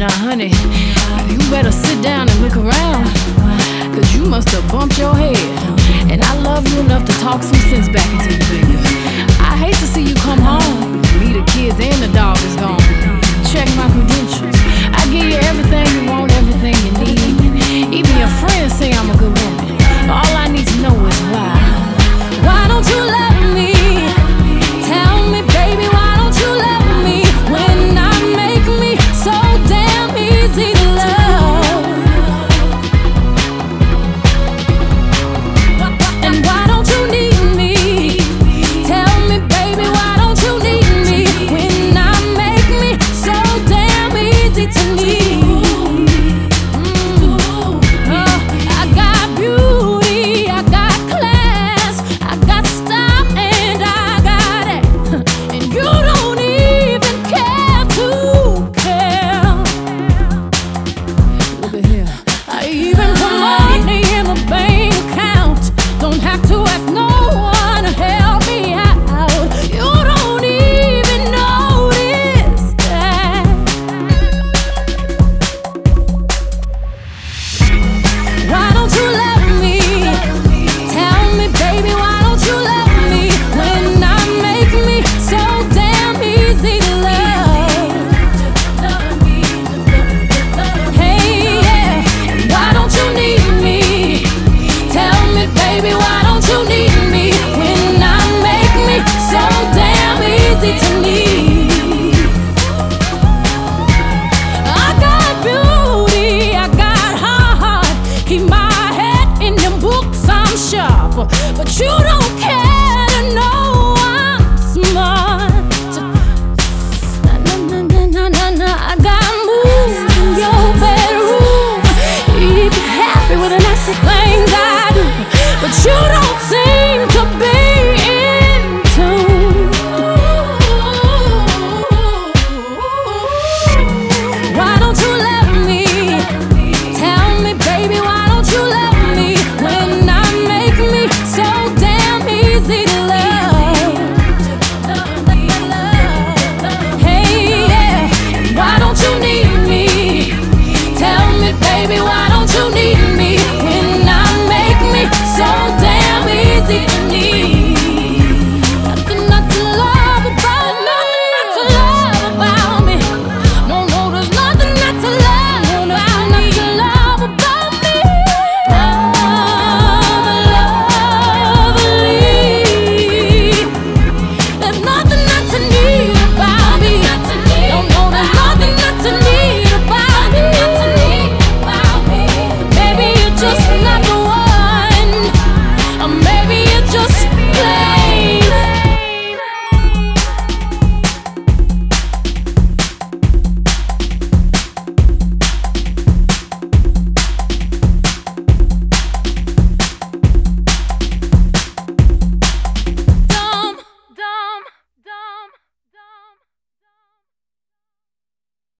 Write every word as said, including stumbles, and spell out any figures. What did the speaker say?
Now, honey, you better sit down and look around, cause you must have bumped your head. And I love you enough to talk some sense back into you, baby. I hate to see you come home, me, the kids, and the dog is gone. Check my credentials. I give you everything you want, everything you need. Even your friends say I'm a good woman. All I need to know is why. Why don't you love me? Tell me, baby, why don't you love me? When I make me so damn easy to love. And why don't you need me? Tell me, baby, why don't you need me? When I make me so damn easy to need. But you don't care to know I'm smart. Na na na na na na na. I got moves in your bedroom. Keep you happy with the nasty things I do, but you don't seem to be in tune. Why don't you love me? Tell me, baby, why don't you love me? When I make me so damn easy to love.